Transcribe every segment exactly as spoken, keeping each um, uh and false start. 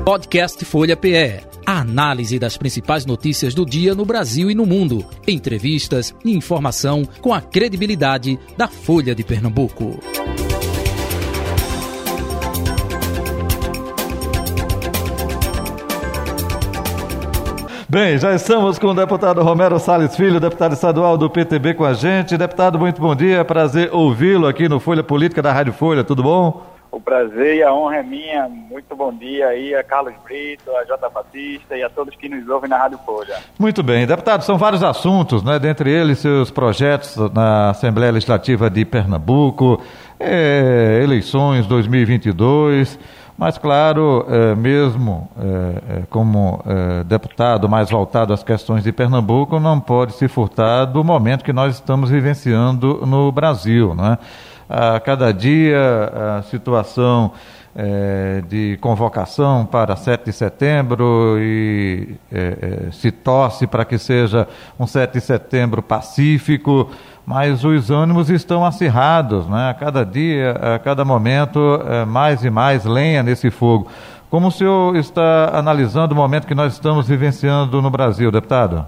Podcast Folha P E. A análise das principais notícias do dia no Brasil e no mundo. Entrevistas e informação com a credibilidade da Folha de Pernambuco. Bem, já estamos com o deputado Romero Salles Filho, deputado estadual do P T B com a gente. Deputado, muito bom dia, prazer ouvi-lo aqui no Folha Política da Rádio Folha, tudo bom? O prazer e a honra é minha, muito bom dia aí a Carlos Brito, a J. Batista e a todos que nos ouvem na Rádio Folha. Muito bem, deputado, são vários assuntos, né? Dentre eles seus projetos na Assembleia Legislativa de Pernambuco, é, eleições dois mil e vinte e dois... Mas, claro, é, mesmo é, é, como é, deputado mais voltado às questões de Pernambuco, não pode se furtar do momento que nós estamos vivenciando no Brasil, né? A cada dia, a situação é, de convocação para sete de setembro e é, é, se torce para que seja um sete de setembro pacífico, mas os ânimos estão acirrados, né? A cada dia, a cada momento, é, mais e mais lenha nesse fogo. Como o senhor está analisando o momento que nós estamos vivenciando no Brasil, deputado?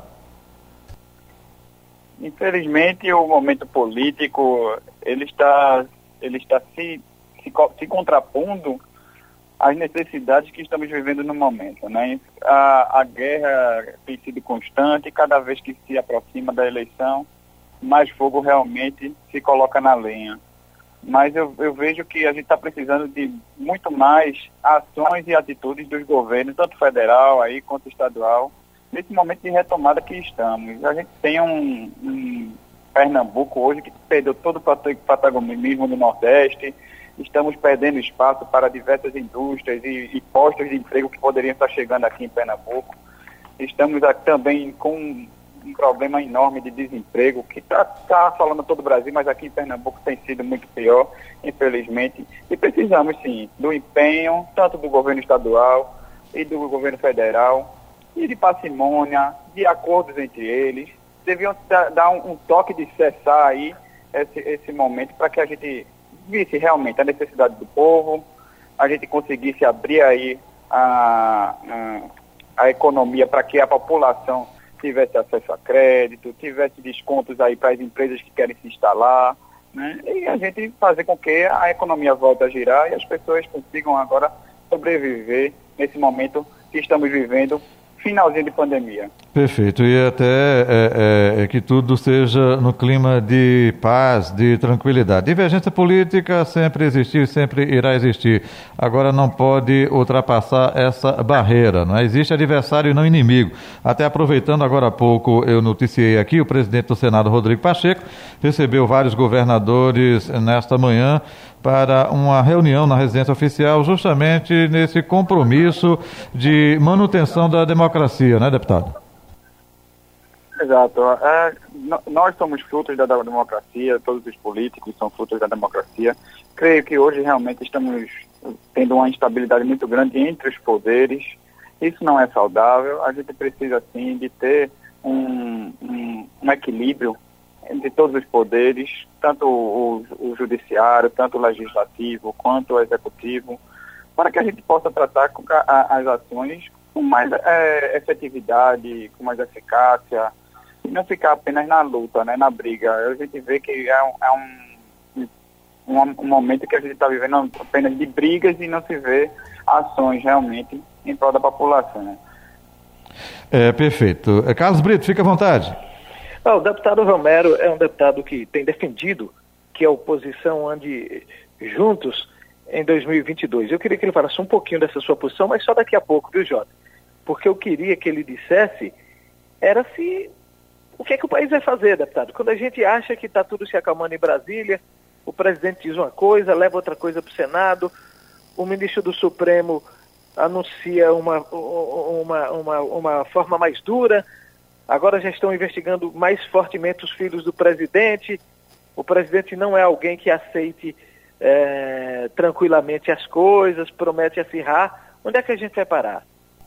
Infelizmente, o momento político, ele está, ele está se, se, se contrapondo às necessidades que estamos vivendo no momento, né? A, a guerra tem sido constante, cada vez que se aproxima da eleição, mais fogo realmente se coloca na lenha. Mas eu, eu vejo que a gente está precisando de muito mais ações e atitudes dos governos, tanto federal aí quanto estadual, nesse momento de retomada que estamos. A gente tem um, um Pernambuco hoje que perdeu todo o protagonismo no Nordeste, estamos perdendo espaço para diversas indústrias e, e postos de emprego que poderiam estar chegando aqui em Pernambuco. Estamos aqui também com um problema enorme de desemprego, que está tá assolando todo o Brasil, mas aqui em Pernambuco tem sido muito pior, infelizmente. E precisamos, sim, do empenho, tanto do governo estadual e do governo federal, e de parcimônia, de acordos entre eles. Deviam dar um, um toque de cessar aí esse, esse momento para que a gente visse realmente a necessidade do povo, a gente conseguisse abrir aí a, a, a economia para que a população tivesse acesso a crédito, tivesse descontos aí para as empresas que querem se instalar, né? E a gente fazer com que a economia volte a girar e as pessoas consigam agora sobreviver nesse momento que estamos vivendo, finalzinho de pandemia. Perfeito, e até é, é, é que tudo seja no clima de paz, de tranquilidade. Divergência política sempre existiu e sempre irá existir. Agora não pode ultrapassar essa barreira, não é? Existe adversário e não inimigo. Até aproveitando agora há pouco, eu noticiei aqui, o presidente do Senado, Rodrigo Pacheco, recebeu vários governadores nesta manhã para uma reunião na residência oficial, justamente nesse compromisso de manutenção da democracia, né, deputado? Exato. É, nós somos frutos da democracia, todos os políticos são frutos da democracia. Creio que hoje realmente estamos tendo uma instabilidade muito grande entre os poderes. Isso não é saudável. A gente precisa, sim, de ter um, um, um equilíbrio entre todos os poderes, tanto o, o judiciário, tanto o legislativo, quanto o executivo, para que a gente possa tratar com a, as ações com mais é, efetividade, com mais eficácia, e não ficar apenas na luta, né, na briga. A gente vê que é um, é um, um, um momento que a gente está vivendo apenas de brigas e não se vê ações realmente em prol da população. É, perfeito. Carlos Brito, fica à vontade. Ah, o deputado Romero é um deputado que tem defendido que a oposição ande juntos em dois mil e vinte e dois. Eu queria que ele falasse um pouquinho dessa sua posição, mas só daqui a pouco, viu, Jota? Porque eu queria que ele dissesse era se o que é que o país vai fazer, deputado? Quando a gente acha que está tudo se acalmando em Brasília, o presidente diz uma coisa, leva outra coisa para o Senado, o ministro do Supremo anuncia uma, uma, uma, uma forma mais dura. Agora já estão investigando mais fortemente os filhos do presidente. O presidente não é alguém que aceite é, tranquilamente as coisas, promete acirrar. Onde é que a gente vai parar?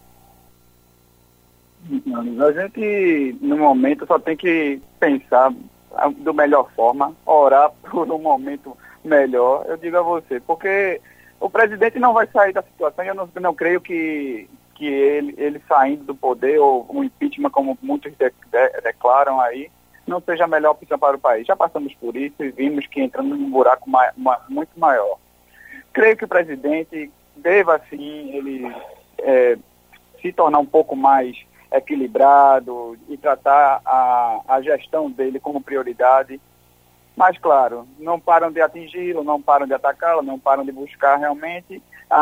A gente, no momento, só tem que pensar da melhor forma, orar por um momento melhor, eu digo a você, porque o presidente não vai sair da situação e eu não, não creio que, que ele, ele saindo do poder ou um impeachment, como muitos de, de, declaram aí, não seja a melhor opção para o país. Já passamos por isso e vimos que entramos num buraco ma, ma, muito maior. Creio que o presidente deva, sim, ele é, se tornar um pouco mais equilibrado e tratar a, a gestão dele como prioridade. Mas, claro, não param de atingi-lo, não param de atacá-lo, não param de buscar realmente a,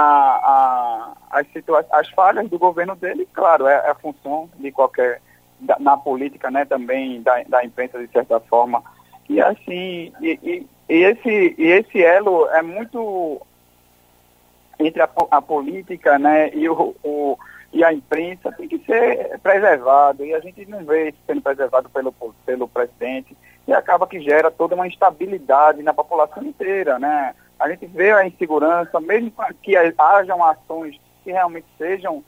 a, as, situa- as falhas do governo dele. Claro, é, é a função de qualquer, da, na política, né, também da, da imprensa, de certa forma. E assim, e, e, e, esse, e esse elo é muito entre a, a política, né, e o, o e a imprensa tem que ser preservado, e a gente não vê isso sendo preservado pelo, pelo presidente, e acaba que gera toda uma instabilidade na população inteira, né? A gente vê a insegurança, mesmo que hajam ações que realmente sejam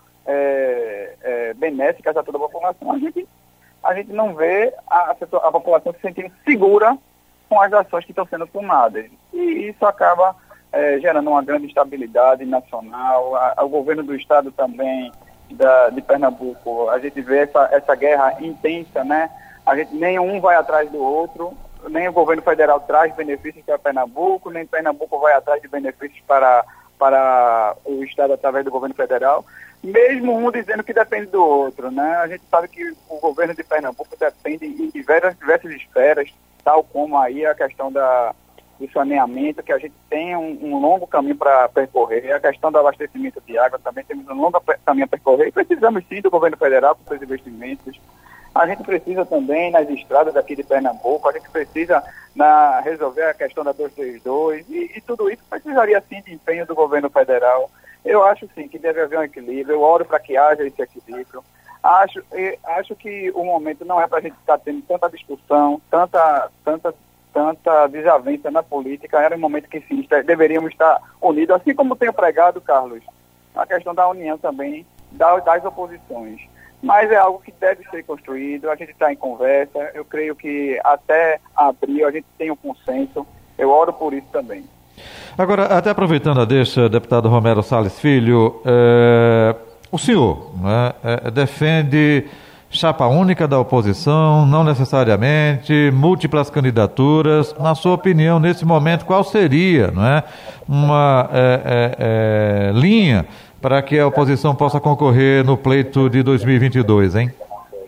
é, é, benéficas a toda a população, a gente, a gente não vê a, a população se sentindo segura com as ações que estão sendo tomadas, e isso acaba é, gerando uma grande instabilidade nacional. A, o governo do estado também, Da, de Pernambuco, a gente vê essa, essa guerra intensa, né? A gente, nenhum vai atrás do outro, nem o governo federal traz benefícios para Pernambuco, nem Pernambuco vai atrás de benefícios para, para o estado através do governo federal, mesmo um dizendo que depende do outro, né? A gente sabe que o governo de Pernambuco depende em diversas, diversas esferas, tal como aí a questão da do saneamento, que a gente tem um, um longo caminho para percorrer, a questão do abastecimento de água também temos um longo caminho a percorrer, e precisamos sim do governo federal com seus investimentos. A gente precisa também nas estradas daqui de Pernambuco, a gente precisa na, resolver a questão da duzentos e trinta e dois, e, e tudo isso precisaria sim de empenho do governo federal. Eu acho sim que deve haver um equilíbrio, eu oro para que haja esse equilíbrio. Acho, acho que o momento não é para a gente estar tendo tanta discussão, tanta, tanta tanta desavença na política. Era um momento que sim, deveríamos estar unidos, assim como tenho pregado, Carlos, a questão da união também das, das oposições. Mas é algo que deve ser construído, a gente está em conversa, eu creio que até abril a gente tem um consenso, eu oro por isso também. Agora, até aproveitando a deixa, deputado Romero Salles Filho, é, o senhor né, é, defende chapa única da oposição, não necessariamente, múltiplas candidaturas. Na sua opinião, nesse momento, qual seria não é, uma é, é, é, linha para que a oposição possa concorrer no pleito de dois mil e vinte e dois, hein?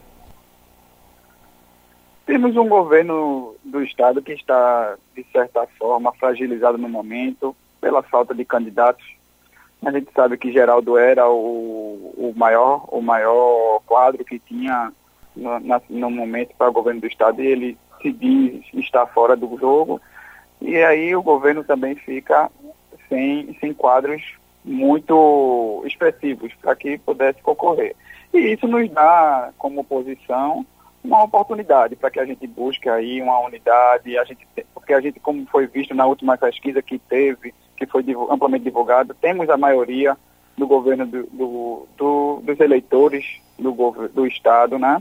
Temos um governo do estado que está, de certa forma, fragilizado no momento pela falta de candidatos. A gente sabe que Geraldo era o, o, maior, o maior quadro que tinha no, na, no momento para o governo do estado, e ele se diz estar fora do jogo, e aí o governo também fica sem, sem quadros muito expressivos para que pudesse concorrer. E isso nos dá, como oposição, uma oportunidade para que a gente busque aí uma unidade, a gente, porque a gente, como foi visto na última pesquisa que teve, que foi amplamente divulgado, temos a maioria do governo do, do, do, dos eleitores do, do Estado, né?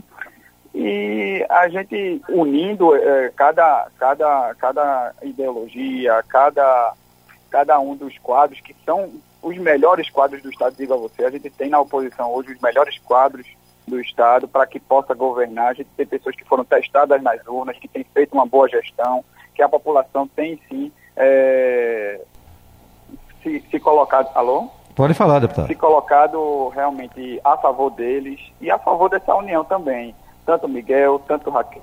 E a gente unindo eh, cada, cada, cada ideologia, cada, cada um dos quadros, que são os melhores quadros do Estado, digo a você, a gente tem na oposição hoje os melhores quadros do Estado para que possa governar. A gente tem pessoas que foram testadas nas urnas, que têm feito uma boa gestão, que a população tem sim... Eh, Se, se colocado, alô? Pode falar, deputado. Se colocado realmente a favor deles e a favor dessa união também. Tanto Miguel, tanto Raquel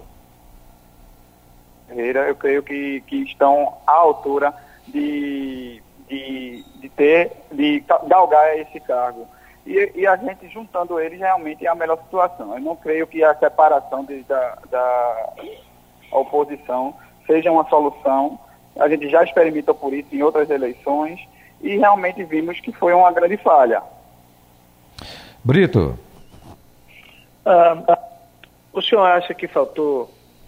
Ferreira, eu creio que, que estão à altura de, de, de ter, de galgar esse cargo. E, e a gente juntando eles realmente é a melhor situação. Eu não creio que a separação de, da, da oposição seja uma solução. A gente já experimentou por isso em outras eleições, e realmente vimos que foi uma grande falha. Brito. Ah, o senhor acha que faltou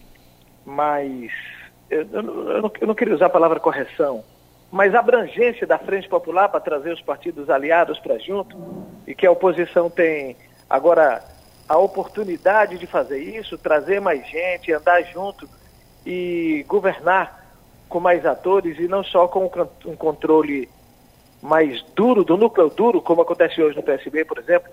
mais, eu, eu, eu, não, eu não queria usar a palavra correção, mas abrangência da Frente Popular para trazer os partidos aliados para junto, e que a oposição tem agora a oportunidade de fazer isso, trazer mais gente, andar junto e governar com mais atores, e não só com um controle mais duro, do núcleo duro, como acontece hoje no P S B, por exemplo?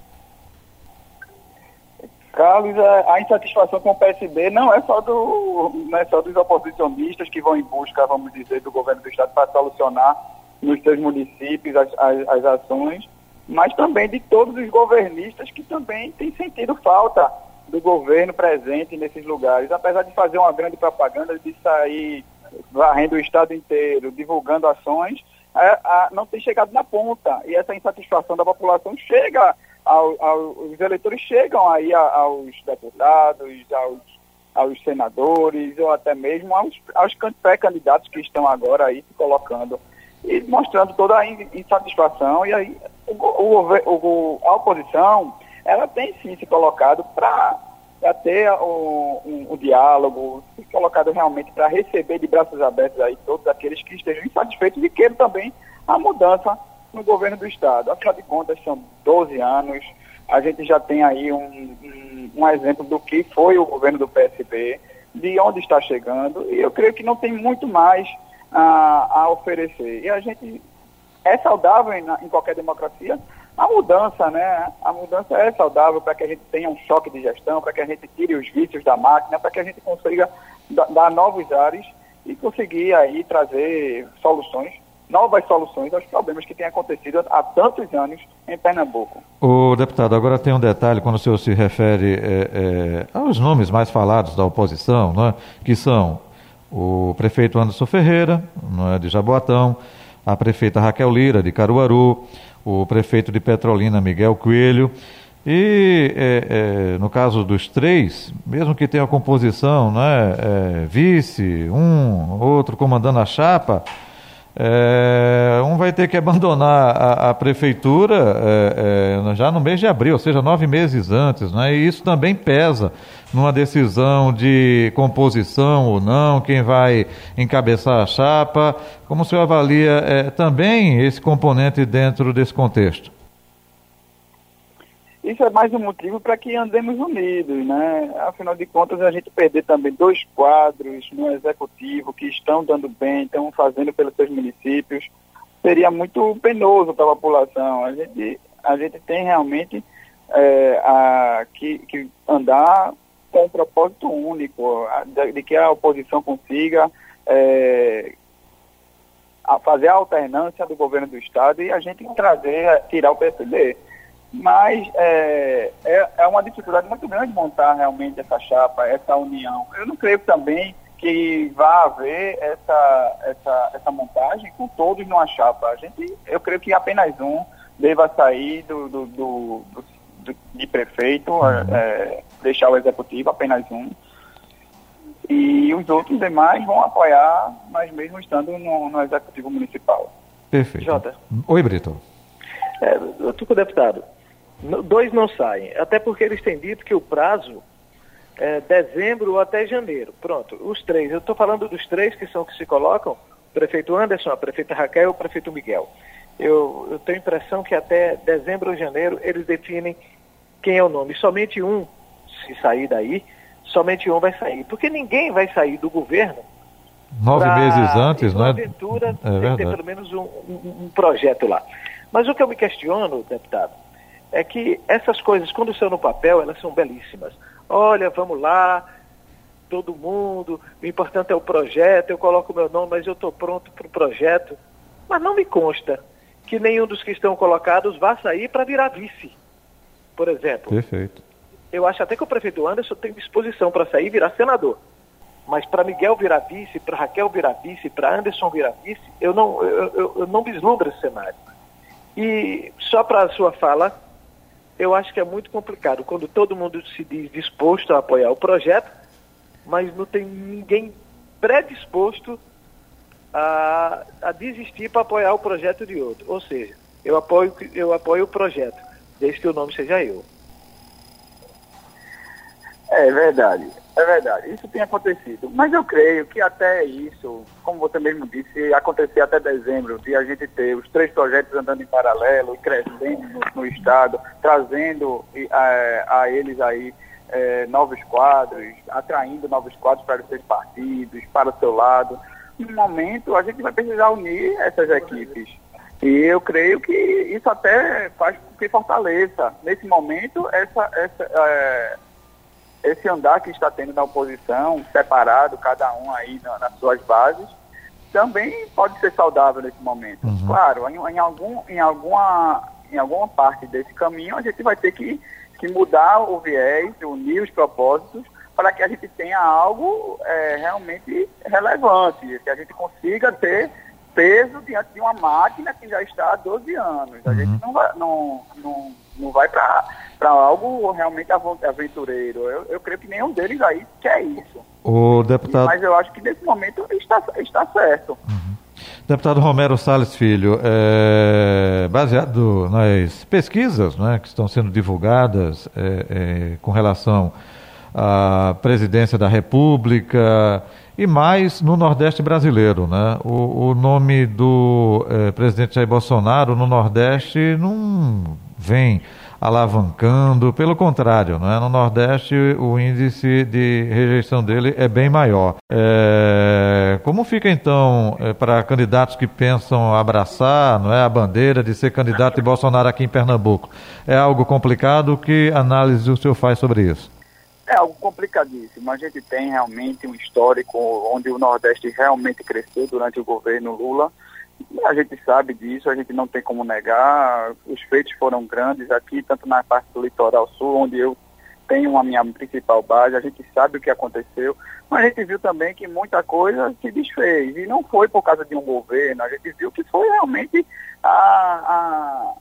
Carlos, a insatisfação com o P S B não é só, do, não é só dos oposicionistas que vão em busca, vamos dizer, do governo do Estado para solucionar nos seus municípios as, as, as ações, mas também de todos os governistas que também têm sentido falta do governo presente nesses lugares. Apesar de fazer uma grande propaganda, de sair varrendo o Estado inteiro, divulgando ações, a, a, não tem chegado na ponta. E essa insatisfação da população chega, ao, ao, os eleitores chegam aí a, aos deputados, aos, aos senadores, ou até mesmo aos, aos pré-candidatos que estão agora aí se colocando e mostrando toda a insatisfação. E aí o, o, o, a oposição, ela tem sim se colocado para ter o, um, o diálogo, se colocado realmente para receber de braços abertos aí todos aqueles que estejam insatisfeitos e queiram também a mudança no governo do Estado. Afinal de contas, são doze anos, a gente já tem aí um, um, um exemplo do que foi o governo do P S B, de onde está chegando, e eu creio que não tem muito mais a, a oferecer. E a gente é saudável em, em qualquer democracia a mudança, né? A mudança é saudável para que a gente tenha um choque de gestão, para que a gente tire os vícios da máquina, para que a gente consiga dar novos ares e conseguir aí trazer soluções, novas soluções aos problemas que têm acontecido há tantos anos em Pernambuco. O deputado, agora tem um detalhe quando o senhor se refere é, é, aos nomes mais falados da oposição, né, que são o prefeito Anderson Ferreira, não é, de Jaboatão, a prefeita Raquel Lira, de Caruaru, o prefeito de Petrolina, Miguel Coelho, e é, é, no caso dos três, mesmo que tenha a composição, né, é, vice, um, outro comandando a chapa, É, um vai ter que abandonar a, a prefeitura é, é, já no mês de abril, ou seja, nove meses antes, né? E isso também pesa numa decisão de composição ou não, quem vai encabeçar a chapa. Como o senhor avalia é, também esse componente dentro desse contexto? Isso é mais um motivo para que andemos unidos, né? Afinal de contas, a gente perder também dois quadros no executivo que estão dando bem, estão fazendo pelos seus municípios, seria muito penoso para a população. A gente, a gente tem realmente é, a, que, que andar com um propósito único, de, de que a oposição consiga é, a fazer a alternância do governo do Estado e a gente trazer, tirar o P S B. Mas é, é, é uma dificuldade muito grande montar realmente essa chapa, essa união. Eu não creio também que vá haver essa, essa, essa montagem com todos numa chapa. A gente, eu creio que apenas um deva sair do, do, do, do, do de prefeito, é, deixar o executivo, apenas um. E os outros demais vão apoiar, mas mesmo estando no, no executivo municipal. Perfeito. Jota. Oi, Brito. É, eu estou com o deputado. Dois não saem, até porque eles têm dito que o prazo é dezembro ou até janeiro. Pronto, os três. Eu estou falando dos três que são que se colocam, o prefeito Anderson, a prefeita Raquel e o prefeito Miguel. Eu, eu tenho a impressão que até dezembro ou janeiro eles definem quem é o nome. Somente um, se sair daí, somente um vai sair. Porque ninguém vai sair do governo Nove pra, meses antes, não é? Aventura, é tem que ter pelo menos um, um, um projeto lá. Mas o que eu me questiono, deputado, é que essas coisas, quando são no papel, elas são belíssimas. Olha, vamos lá, todo mundo, o importante é o projeto, eu coloco o meu nome, mas eu estou pronto para o projeto. Mas não me consta que nenhum dos que estão colocados vá sair para virar vice, por exemplo. Perfeito. Eu acho até que o prefeito Anderson tem disposição para sair e virar senador. Mas para Miguel virar vice, para Raquel virar vice, para Anderson virar vice, eu não, eu, eu, eu não vislumbro esse cenário. E só para a sua fala, eu acho que é muito complicado quando todo mundo se diz disposto a apoiar o projeto, mas não tem ninguém predisposto a, a desistir para apoiar o projeto de outro. Ou seja, eu apoio, eu apoio o projeto, desde que o nome seja eu. É verdade, é verdade. Isso tem acontecido. Mas eu creio que até isso, como você mesmo disse, acontecer até dezembro, de a gente ter os três projetos andando em paralelo e crescendo no, no Estado, trazendo a, a eles aí é, novos quadros, atraindo novos quadros para os seus partidos, para o seu lado. No momento, a gente vai precisar unir essas equipes. E eu creio que isso até faz com que fortaleça, nesse momento, essa, essa, é, esse andar que está tendo na oposição, separado, cada um aí na, nas suas bases, também pode ser saudável nesse momento. Uhum. Claro, em, em, algum, em, alguma, em alguma parte desse caminho, a gente vai ter que, que mudar o viés, unir os propósitos, para que a gente tenha algo é, realmente relevante, que a gente consiga ter peso diante de uma máquina que já está há doze anos. A uhum. gente não vai, não, não, não vai para algo realmente aventureiro. Eu, eu creio que nenhum deles aí quer isso. O deputado... Mas eu acho que nesse momento está, está certo. Uhum. Deputado Romero Salles Filho, é, baseado nas pesquisas, né, que estão sendo divulgadas é, é, com relação à presidência da República e mais no Nordeste brasileiro, né? O, o nome do é, presidente Jair Bolsonaro no Nordeste não vem alavancando, pelo contrário, né? No Nordeste o índice de rejeição dele é bem maior. É, como fica então é, para candidatos que pensam abraçar, não é, a bandeira de ser candidato de Bolsonaro aqui em Pernambuco? É algo complicado? Que análise o senhor faz sobre isso? É algo complicadíssimo. A gente tem realmente um histórico onde o Nordeste realmente cresceu durante o governo Lula. A gente sabe disso, a gente não tem como negar. Os feitos foram grandes aqui, tanto na parte do litoral sul, onde eu tenho a minha principal base. A gente sabe o que aconteceu, mas a gente viu também que muita coisa se desfez. E não foi por causa de um governo, a gente viu que foi realmente a... a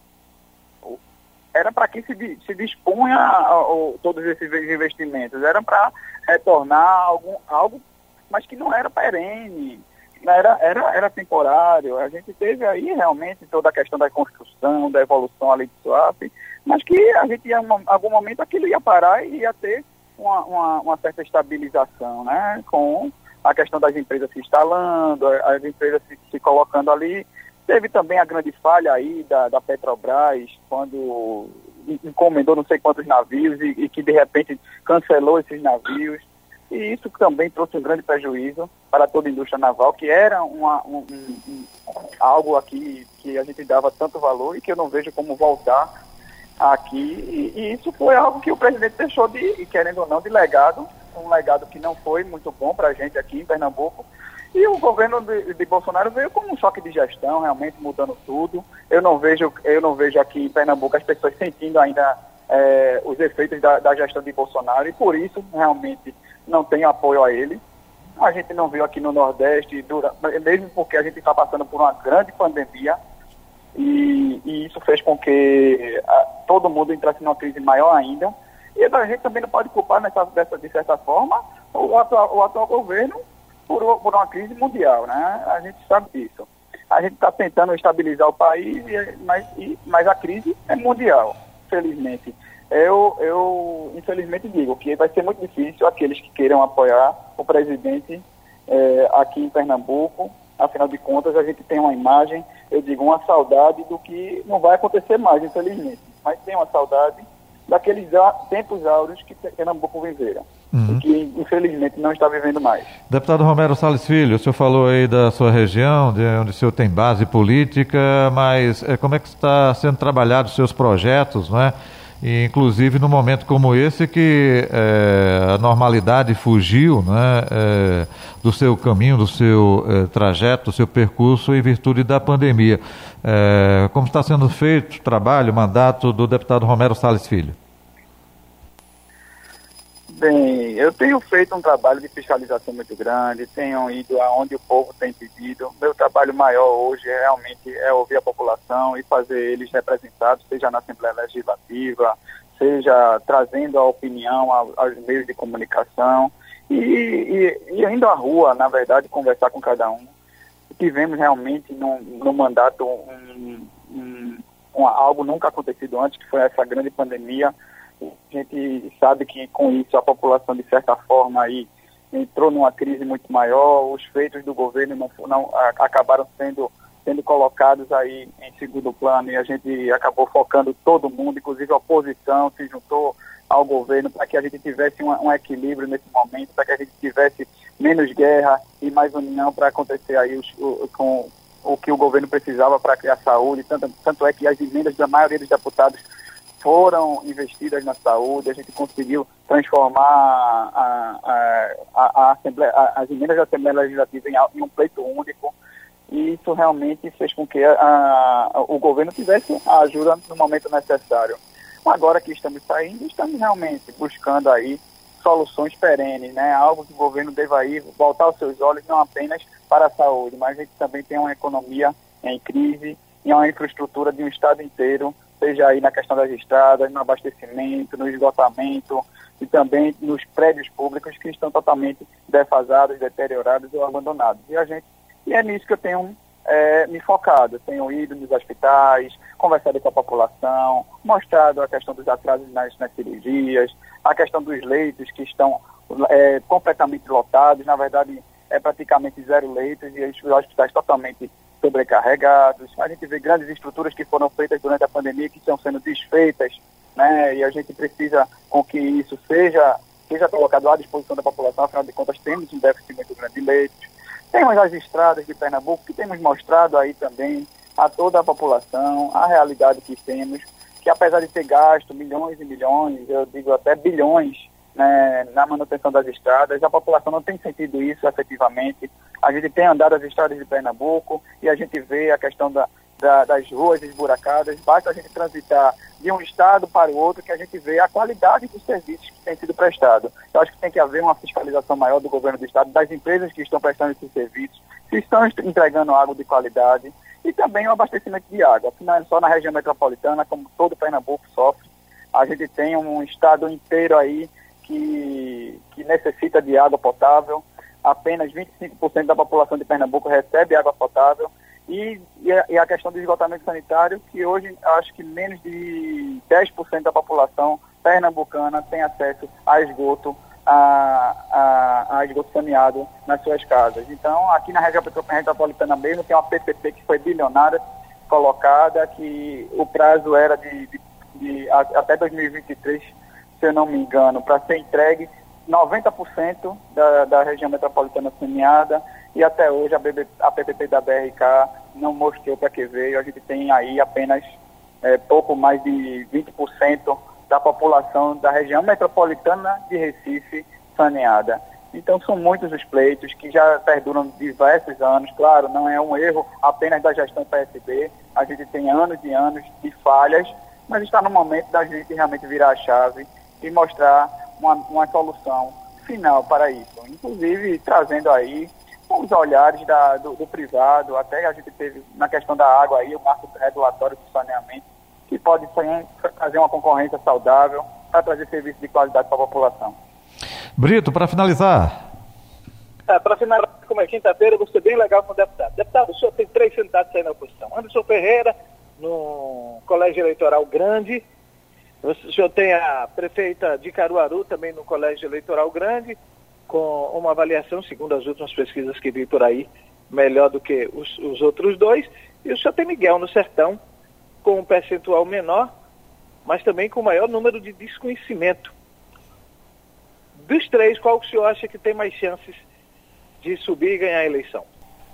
era para que se, se dispunha a, a, a, todos esses investimentos, era para retornar algum, algo, mas que não era perene, era, era, era temporário. A gente teve aí realmente toda a questão da construção, da evolução ali do SWAP, mas que a gente ia, em algum momento aquilo ia parar e ia ter uma, uma, uma certa estabilização, né? Com a questão das empresas se instalando, as empresas se, se colocando ali. Teve também a grande falha aí da, da Petrobras, quando encomendou não sei quantos navios e, e que de repente cancelou esses navios. E isso também trouxe um grande prejuízo para toda a indústria naval, que era uma, um, um, um, algo aqui que a gente dava tanto valor e que eu não vejo como voltar aqui. E, e isso foi algo que o presidente deixou de, querendo ou não, de legado, um legado que não foi muito bom para a gente aqui em Pernambuco. E o governo de, de Bolsonaro veio como um choque de gestão, realmente mudando tudo. Eu não vejo, eu não vejo aqui em Pernambuco as pessoas sentindo ainda é, os efeitos da, da gestão de Bolsonaro e por isso realmente não tenho apoio a ele. A gente não viu aqui no Nordeste, dura, mesmo porque a gente está passando por uma grande pandemia e, e isso fez com que a, todo mundo entrasse numa crise maior ainda. E a gente também não pode culpar, nessa, dessa, de certa forma, o atual, o atual governo Por, por uma crise mundial, né? A gente sabe disso. A gente está tentando estabilizar o país, mas, e, mas a crise é mundial, infelizmente. Eu, eu, infelizmente, digo que vai ser muito difícil aqueles que queiram apoiar o presidente é, aqui em Pernambuco. Afinal de contas, a gente tem uma imagem, eu digo, uma saudade do que não vai acontecer mais, infelizmente. Mas tem uma saudade daqueles tempos áureos que Pernambuco viveram. Uhum. E que, infelizmente, não está vivendo mais. Deputado Romero Salles Filho, o senhor falou aí da sua região, de onde o senhor tem base política, mas é, como é que está sendo trabalhado os seus projetos, não é? E, inclusive, num momento como esse que é, a normalidade fugiu, né, é, do seu caminho, do seu é, trajeto, do seu percurso em virtude da pandemia. É, como está sendo feito o trabalho, o mandato do deputado Romero Salles Filho? Bem, eu tenho feito um trabalho de fiscalização muito grande, tenho ido aonde o povo tem pedido. Meu trabalho maior hoje é realmente é ouvir a população e fazer eles representados, seja na Assembleia Legislativa, seja trazendo a opinião aos meios de comunicação e, e, e indo à rua, na verdade, conversar com cada um. Tivemos realmente no, no mandato um, um, um, algo nunca acontecido antes, que foi essa grande pandemia. A gente sabe que com isso a população, de certa forma, aí, entrou numa crise muito maior, os feitos do governo não, não, acabaram sendo, sendo colocados aí em segundo plano e a gente acabou focando todo mundo, inclusive a oposição se juntou ao governo para que a gente tivesse um, um equilíbrio nesse momento, para que a gente tivesse menos guerra e mais união para acontecer aí os, o, com, o que o governo precisava para criar saúde, tanto, tanto é que as emendas da maioria dos deputados foram investidas na saúde, a gente conseguiu transformar a, a, a, a Assembleia, a, as emendas da Assembleia Legislativa em, em um pleito único, e isso realmente fez com que a, a, o governo tivesse a ajuda no momento necessário. Agora que estamos saindo, estamos realmente buscando aí soluções perenes, né? Algo que o governo deva ir voltar os seus olhos não apenas para a saúde, mas a gente também tem uma economia em crise e uma infraestrutura de um estado inteiro, seja aí na questão das estradas, no abastecimento, no esgotamento e também nos prédios públicos que estão totalmente defasados, deteriorados ou abandonados. E a gente, e é nisso que eu tenho é, me focado. Eu tenho ido nos hospitais, conversado com a população, mostrado a questão dos atrasos nas, nas cirurgias, a questão dos leitos que estão é, completamente lotados, na verdade é praticamente zero leitos e os hospitais totalmente sobrecarregados. A gente vê grandes estruturas que foram feitas durante a pandemia que estão sendo desfeitas, né? E a gente precisa com que isso seja, seja colocado à disposição da população, afinal de contas temos um déficit muito grande de leitos. Temos as estradas de Pernambuco que temos mostrado aí também a toda a população, a realidade que temos, que apesar de ter gasto milhões e milhões, eu digo até bilhões, né, na manutenção das estradas, a população não tem sentido isso efetivamente. A gente tem andado as estradas de Pernambuco e a gente vê a questão da, da, das ruas esburacadas, basta a gente transitar de um estado para o outro que a gente vê a qualidade dos serviços que têm sido prestados. Eu acho que tem que haver uma fiscalização maior do governo do estado, das empresas que estão prestando esses serviços, se estão entregando água de qualidade, e também o abastecimento de água. Afinal, só na região metropolitana, como todo Pernambuco sofre, a gente tem um estado inteiro aí que, que necessita de água potável. Apenas vinte e cinco por cento da população de Pernambuco recebe água potável. E, e, a, e a questão do esgotamento sanitário, que hoje acho que menos de dez por cento da população pernambucana tem acesso a esgoto, a, a, a esgoto saneado nas suas casas. Então, aqui na região metropolitana mesmo, tem uma P P P que foi bilionária colocada, que o prazo era de, de, de até dois mil e vinte e três, se eu não me engano, para ser entregue noventa por cento da, da região metropolitana saneada, e até hoje a, B B, a P P P da B R K não mostrou para que veio. A gente tem aí apenas é, pouco mais de vinte por cento da população da região metropolitana de Recife saneada. Então são muitos os pleitos que já perduram diversos anos. Claro, não é um erro apenas da gestão P S B, a gente tem anos e anos de falhas, mas está no momento da gente realmente virar a chave e mostrar uma, uma solução final para isso. Inclusive trazendo aí os olhares da, do, do privado, até a gente teve na questão da água aí, o marco regulatório do saneamento, que pode trazer uma concorrência saudável para trazer serviço de qualidade para a população. Brito, para finalizar. É, para finalizar, como é quinta-feira, vou ser bem legal com o deputado. Deputado, o senhor tem três candidatos aí na oposição. Anderson Ferreira, no Colégio Eleitoral Grande. O senhor tem a prefeita de Caruaru, também no Colégio Eleitoral Grande, com uma avaliação, segundo as últimas pesquisas que vi por aí, melhor do que os, os outros dois. E o senhor tem Miguel no Sertão, com um percentual menor, mas também com maior número de desconhecimento. Dos três, qual que o senhor acha que tem mais chances de subir e ganhar a eleição?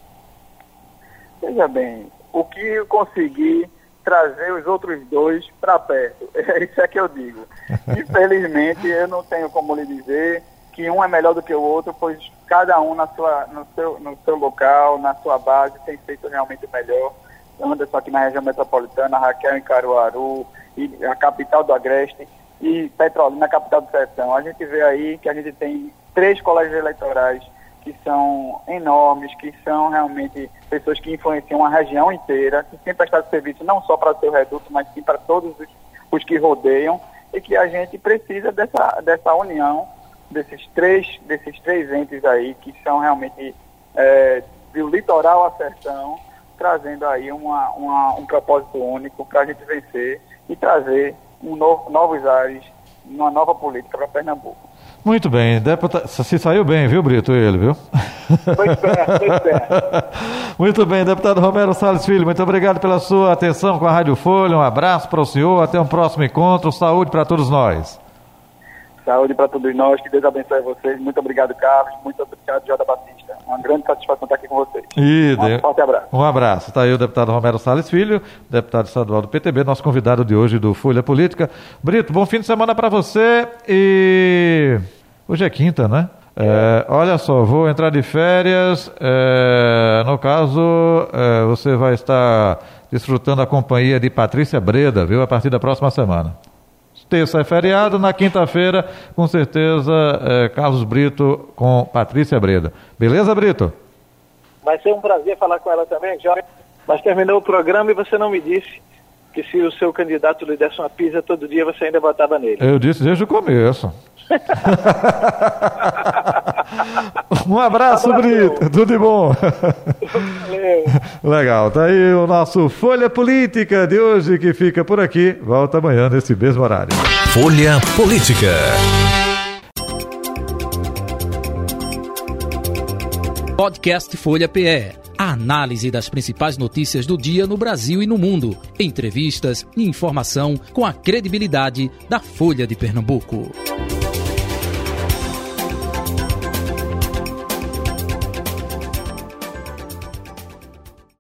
Veja bem, o que eu consegui trazer os outros dois para perto, é isso é que eu digo. Infelizmente, eu não tenho como lhe dizer que um é melhor do que o outro, pois cada um na sua, no, seu, no seu local, na sua base, tem feito realmente o melhor. Anderson aqui na região metropolitana, Raquel em Caruaru, e a capital do Agreste, e Petrolina, a capital do Sertão. A gente vê aí que a gente tem três colégios eleitorais que são enormes, que são realmente pessoas que influenciam a região inteira, que têm prestado serviço não só para o seu reduto, mas sim para todos os, os que rodeiam, e que a gente precisa dessa, dessa união desses três, desses três entes aí, que são realmente é, do litoral a sertão, trazendo aí uma, uma, um propósito único para a gente vencer e trazer um novo, novos ares, uma nova política para Pernambuco. Muito bem, deputado, se saiu bem, viu, Brito, ele, viu? Foi esperto, foi esperto. Muito bem, deputado Romero Salles Filho, muito obrigado pela sua atenção com a Rádio Folha, um abraço para o senhor, até um próximo encontro, saúde para todos nós. Saúde para todos nós, que Deus abençoe vocês. Muito obrigado, Carlos. Muito obrigado, Jota Batista. Uma grande satisfação estar aqui com vocês. E um de... forte abraço. Um abraço. Está aí o deputado Romero Salles Filho, deputado estadual do P T B, nosso convidado de hoje do Folha Política. Brito, bom fim de semana para você e hoje é quinta, né? É, olha só, vou entrar de férias, é, no caso, é, você vai estar desfrutando a companhia de Patrícia Breda, viu, a partir da próxima semana. Terça é feriado, na quinta-feira, com certeza, é, Carlos Brito com Patrícia Breda. Beleza, Brito? Vai ser um prazer falar com ela também, Jorge. Mas terminou o programa e você não me disse que se o seu candidato lhe desse uma pizza todo dia, você ainda votava nele. Eu disse desde o começo. Um abraço, Brito. Tudo de bom. Valeu. Legal. Tá aí o nosso Folha Política de hoje, que fica por aqui. Volta amanhã nesse mesmo horário. Folha Política. Podcast Folha P E. A análise das principais notícias do dia no Brasil e no mundo. Entrevistas e informação com a credibilidade da Folha de Pernambuco.